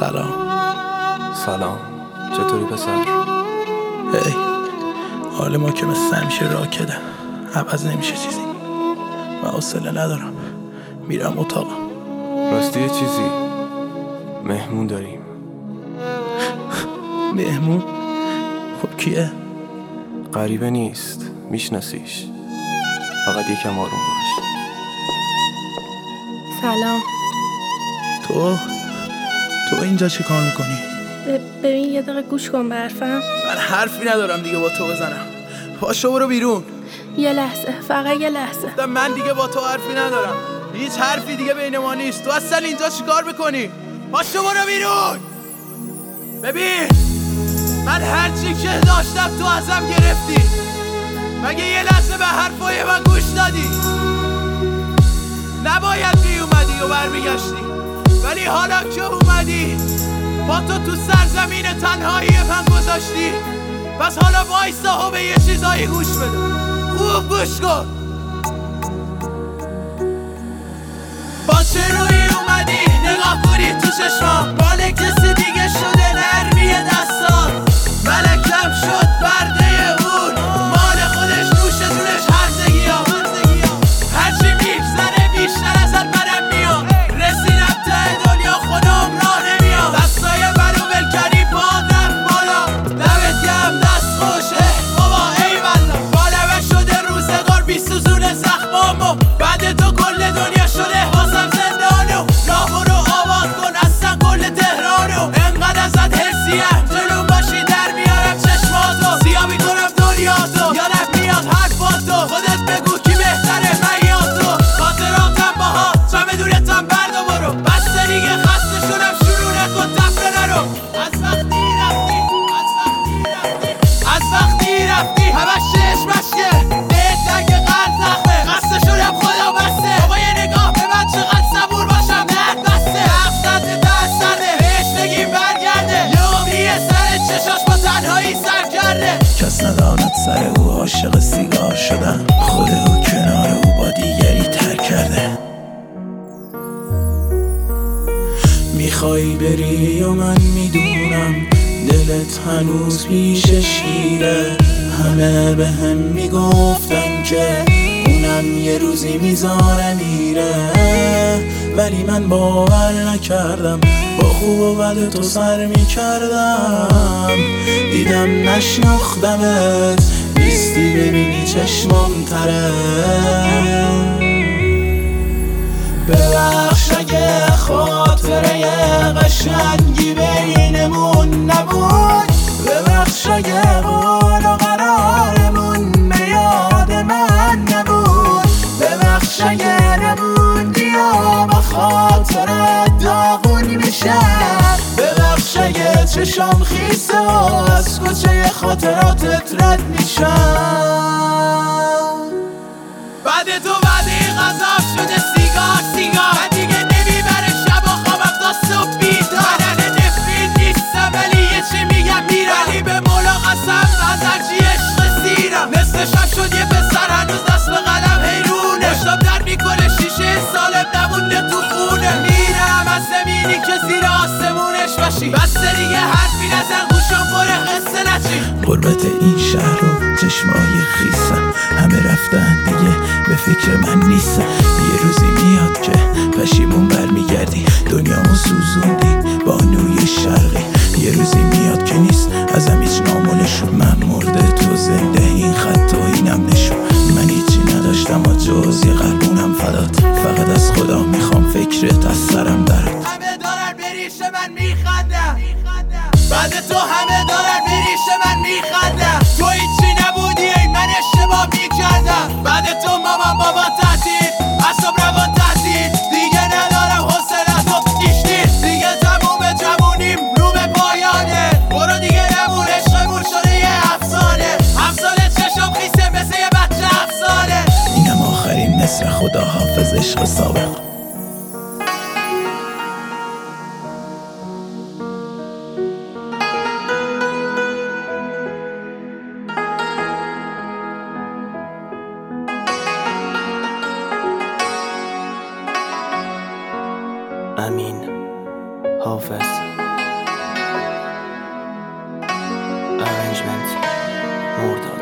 سلام. چطوری پسر؟ هی حال ما که مثل همیشه راکده، عوض نمیشه چیزی. من حوصله ندارم، میرم اتاقم. راستی یه چیزی، مهمون داریم. مهمون؟ خب کیه؟ غریبه نیست، میشناسیش. فقط یکم آروم باش. سلام. تو اینجا چی کار میکنی؟ ببین یه دقیقه گوش کن به حرفم. من حرفی ندارم دیگه با تو بزنم. پاشو برو بیرون. یه لحظه، فقط یه لحظه. من دیگه با تو حرفی ندارم. هیچ حرفی دیگه بین ما نیست. تو اصلا اینجا چی کار میکنی؟ پاشو برو بیرون. ببین من هرچی که داشتم تو ازم گرفتی. مگه یه لحظه به حرفای من گوش دادی؟ نباید اومدی و برمیگشتی، ولی حالا که اومدی با تو سرزمین تنهایی من گذاشتی. پس حالا وایسا و به یه چیزایی گوش بده. خوب گوش کن. با چه روی اومدی نگاه کنی تو چشمام؟ مال کسی دیگه شده نرمی دستان. ملکم شد برده اون، مال خودش نوش جونش هرزگیام. هرچی میگذره بیشتر از منم میام. رسیدم ته دنیا خودم راه نمیام. دستای منو ول کردی پاد رفت بالا. دمت گرم دست خوشه بابا ایوالله. بالمه شده روزگار بی سوزون زخمامو. بعد تو کل دنیا شده بازم زندانو. راه برو آباد کن اصلا کل تهرانو. انقدر ازت حرسیم جلوم باشی در میارم چشماتو. سیاه میکنم دنیاتو. یادم میاد حرفاتو. خودت بگو کی بهتره من یا تو. خاطراتم باها چمدونتم برد و برو. بسته دیگه خسته شدم شروع نکن تفره نرو. از وقتی رفتی همش چشم مشکه. دل تنگ قلب زخمه. خسته شدم خدا بسته. بابا یه نگاه به من چقدر صبور باشم درد بسته. حقصد دستنده بهش بگیم برگرده. یه عمریه سر چشاش با تنهایی سر کرده. کس نداند سر او عاشق سیگار شدن. خود او کنار او با دیگری ترک کرده. میخوای بری و من میدونم دلت هنوز پیش شیره. همه به هم میگفتن که اونم یه روزی میذاره میره، ولی من باور نکردم. با خوب و بد تو سر میکردم. دیدم نشناختمت نیستی ببینی چشمام تره. ببخش اگه خاطره قشنگی بینمون نبود. ببخش اگه قول و قرارمون به یاد من نبود. ببخش اگه نبودی و با خاطرت داغون میشه. ببخش اگه چشام خیسه و از کوچه خاطراتت رد میشم. بعد تو بعدی غذاب شده سیگار. من دیگه نمیبره شب و خوابم تا صبح بیدار. بدن نفرین نیستم ولی یه چی میگم میرم. ولی به مولا قسم از هرچی عشق سیرم. نصف شب شد یه پسر هنوز دست به قلم حیرونه. مشتاب در میکنه شیشه سالم نمونده تو خونه. میرم از زمینی که زیر آسمونش باشی. بسته دیگه حرفی نزن گوشم پره قصه نچی. غربت این شهر و چشمای خیسم همه رفتن دیگه به فکر من نیستم. یه روزی میاد که پشیمون برمیگردی. دنیامو سوزوندی بانوی شرقی. یه روزی میاد که نیست ازم هیچ نامونشون. من مرده تو زنده این خط و اینم نشون. من هیچی نداشتم و جز یه قلبونم فدات. فقط از خدا میخوام فکرت از سرم درد. همه دارن بریش من میخندم. بعد تو همه دارن بریش من میخندم. تو هیچی نبودی ای من اشتباه میکردم. بعد تو مامان بابا تحتید اصاب روان تحتید. دیگه ندارم حوصلت و دیشتید. دیگه تموم جوونیم رو به پایانه. برو دیگه نمون عشقمون شده یه افسانه. همساله چشم خیسه مثل یه بچه افسانه. اینم آخرین مصر خدا حافظ عشق سابق. امین حافظ. ارنجمنت مرداد